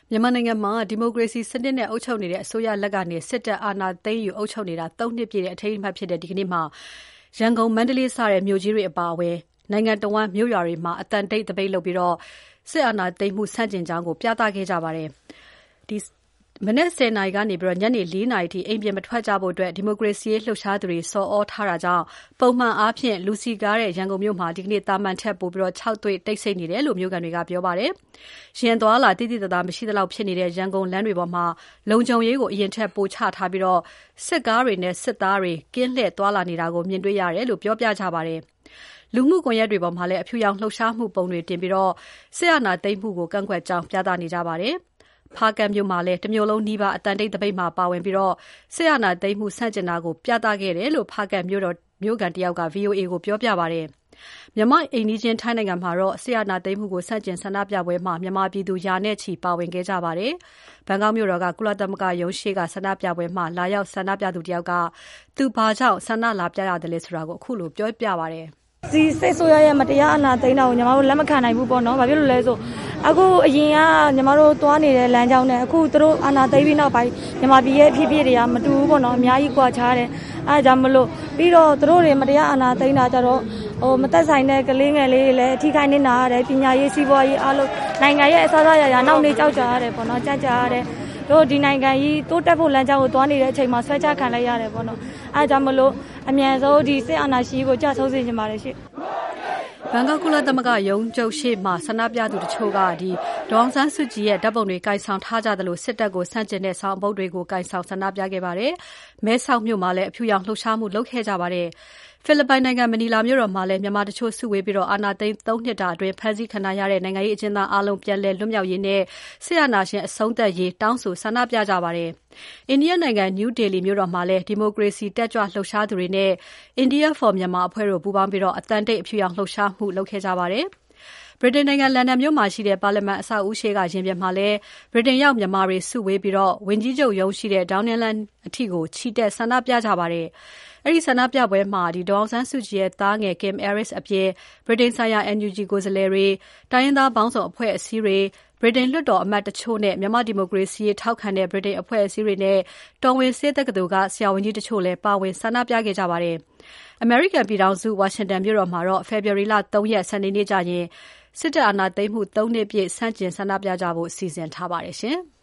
မြန်မာနိုင်ငံမှာဒီမိုကရေစီစနစ်နဲ့အုပ်ချုပ်နေတဲ့အစိုးရလက်ကနေစစ်တပ်အာဏာသိမ်းယူအုပ်ချုပ်နေတာ3နှစ်ပြည့်တဲ့အထိမ်းအမှတ်ဖြစ်တဲ့ဒီကနေ့မှာရန်ကုန်မန္တလေးစတဲ့မြို့ကြီးတွေအပါအဝင်နိုင်ငံတော်ဝန်မြို့ရွာတွေမှာအတန်တိတ်တပိတ်လုပ်ပြီးစစ်အာဏာသိမ်းမှုဆန့်ကျင်ကြောင်းကိုပြသခဲ့ကြပါတယ်။မနက်10:00 နာရီကနေညနေ4:00 နာရီထိအိမ်ပြင်မထွက်ကြဖို့ဒီမိုကရေစီရေးလှုပ်ရှားသူတွေဆော်ဩထားတာကြောင့်ပုံမှန်အားဖြင့်လူစည်ကားတဲ့ရန်ကုန်မြို့မှာဒီကနေ့သာမန်ထက်ပိုပြီး6တွေ့တိတ်ဆိတ်နေတယ်လို့မြို့ကန်တွေကပြောပါတယ်။ရင်သွားလာတိတိတသားမရှိသလောက်ဖြစ်နေတဲ့ရန်ကုန်လမ်းတွေပေါ်မှာလုံခြုံရေးကိုအရင်ထက်ပိုချထားပြီးစစ်ကားတွေနဲ့စစ်သားတွေကင်းလှည့်သွားလာနေတာကိုမြင်တွေ့ရတယ်လို့ပြောပြကြပါတယ်။လူမှုကွန်ရက်တွေပေါ်မှာလည်းအဖြူရောင်လှုပ်ရှားမှုပုံတွေတင်ပြီးစစ်အာဏာသိမ်းမှုကိုကန့်ကွက်ကြောင်းပြသနေကြပါတယ်။ဖားကန့်မြို့မှာလည်းတမြို့လုံးနီးပါးအတန်တိတ်တပိတ်မှာပါဝင်ပြီးစစ်အာဏာသိမ်းမှုဆန့်ကျင်တာကိုပြသခဲ့တယ်လို့ဖားကန့်မြို့ကန်တယောက်က VOA ကိုပြောပြပါတယ်။မြန်မာအိမ်နီးချင်းထိုင်းနိုင်ငံမှာစစ်အာဏာသိမ်းမှုကိုဆန့်ကျင်ဆန္ဒပြပွဲမှာမြန်မာပြည်သူရာနဲ့ချီပါဝင်ခဲ့ကြပါတယ်။ဘန်ကောက်မြို့တော်ကကုလသမဂ္ဂရုံးရှေ့ကဆန္ဒပြပွဲမှာလာရောက်ဆန္ဒပြသူတယောက်ကသူဘာကြောင့်ဆန္ဒလာပြရတယ်လဲဆိုတာကိုအခုလိုပြောပြပါတယ်။ဒီစစ်ဆိုးရရဲ့မတရားအာဏာသိမ်းတာကိုညီမတို့လက်မခံနိုင်ဘူးပေါ့နော်။ဘာဖြစ်လို့လဲဆိုအခုအရင်ကညီမတို့သွားနေတဲ့လမ်းကြောင်းနဲ့အခုသူတို့အာဏာသိမ်းပြီးနောက်ပိုင်းမြန်မာပြည်ရဲ့အဖြစ်အပျက်တွေကမတူဘူးပေါ့နော်။အများကြီးကွာခြားတယ်။အဲဒါကြောင့်မလို့ပြီးတော့သူတို့တွေမတရားအာဏာသိမ်းတာကြတော့မသက်ဆိုင်တဲ့ကလေးငယ်လေးတွေလည်းအထီးခိုင်းနေတာရတယ်ပညာရေးစီးပွားရေးအားလုံးနိုင်ငံရဲ့အစအစရာနောက်နေကြောက်ကြရတယ်ပေါ့နော်။ကြကြရတယ်တို့ဒီနိုင်ငံကြီးတိုးတက်ဖို့လမ်းကြောင်းကိုသွားနေတဲ့အချိန်မှာဆွဲချခံလိုက်ရတယ်ပေါ့နော်။အဲဒါကြောင့်မလို့အမြန်ဆုံးဒီစစ်အာဏာရှင်ကိုကြာဆုံးစေချင်ပါတယ်ရှင့်ဘန်ကောက်ကုလသမဂ္ဂရုံးချုပ်ရှေ့မှာဆန္ဒပြသူတချို့ကဒေါ်အောင်ဆန်းစုကြည်ရဲ့ဓာတ်ပုံတွေကိုင်ဆောင်ထားကြသလိုစစ်တပ်ကိုဆန့်ကျင်တဲ့ဆောင်ပုဒ်တွေကိုကိုင်ဆောင်ဆန္ဒပြခဲ့ပါတယ်။မဲဆောက်မြို့မှာလည်းအဖြူရောင်လှုပ်ရှားမှုလုပ်ခဲ့ကြပါတယ်။ဖိလစ်ပိုင်နိုင်ငံမနီလာမြို့တော်မှာလည်းမြန်မာတချို့စုဝေးပြီးအာဏာသိမ်း3နှစ်တာအတွင်းဖမ်းဆီးခံထားရတဲ့နိုင်ငံရေးအကျဉ်းသားအလုံးပြန်လည်လွတ်မြောက်ရေးနဲ့စစ်အာဏာရှင်အဆုံးသတ်ရေးတောင်းဆိုဆန္ဒပြကြပါတယ်။အိန္ဒိယနိုင်ငံနယူးဒေလီမြို့တော်မှာလည်းဒီမိုကရေစီတက်ကြွလှုပ်ရှားသူတွေနဲ့ India for Myanmar အဖွဲ့တို့ပူးပေါင်းပြီးအသံတိတ်အဖြူရောင်လှုပ်ရှားမှုလုပ်ခဲ့ကြပါတယ်။ဗြိတိန်နိုင်ငံလန်ဒန်မြို့မှာရှိတဲ့ပါလီမန်အဆောက်အဦရှေ့ကရင်ပြင်မှာလည်းဗြိတိန်ရောက်မြန်မာတွေစုဝေးပြီးဝန်ကြီးချုပ်ရုံးရှိတဲ့ Downing Land အထိကိုချီတက်ဆန္ဒပြကြပါတယ်။အဲဒီဆန္ဒပြပွဲမှာဒေါ်အောင်ဆန်းစုကြည်ရဲ့သားငယ် Kim Aris အပြင်ဗြိတိန်ဆိုင်ရာ NUG ကိုယ်စားလှယ်တွေတိုင်းရင်းသားပေါင်းစုံအဖွဲ့အစည်းတွေဗြိတိန်လွှတ်တော်အမတ်တချို့နဲ့မြန်မာဒီမိုကရေစီရေးထောက်ခံတဲ့ဗြိတိန်အဖွဲ့အစည်းတွေနဲ့တော်ဝင်ဆေးတက္ကသိုလ်ကဆရာဝန်ကြီးတချို့လည်းပါဝင်ဆန္ဒပြခဲ့ကြပါတယ်။ အမေရိကန်ပြည်ထောင်စုဝါရှင်တန်မြို့တော်မှာဖေဖော်ဝါရီလ3ရက်စနေနေ့ကျရင်စစ်တပ်အာဏာသိမ်းမှု3နှစ်ပြည့်ဆန့်ကျင်ဆန္ဒပြကြဖို့စီစဉ်ထားပါတယ်ရှင်။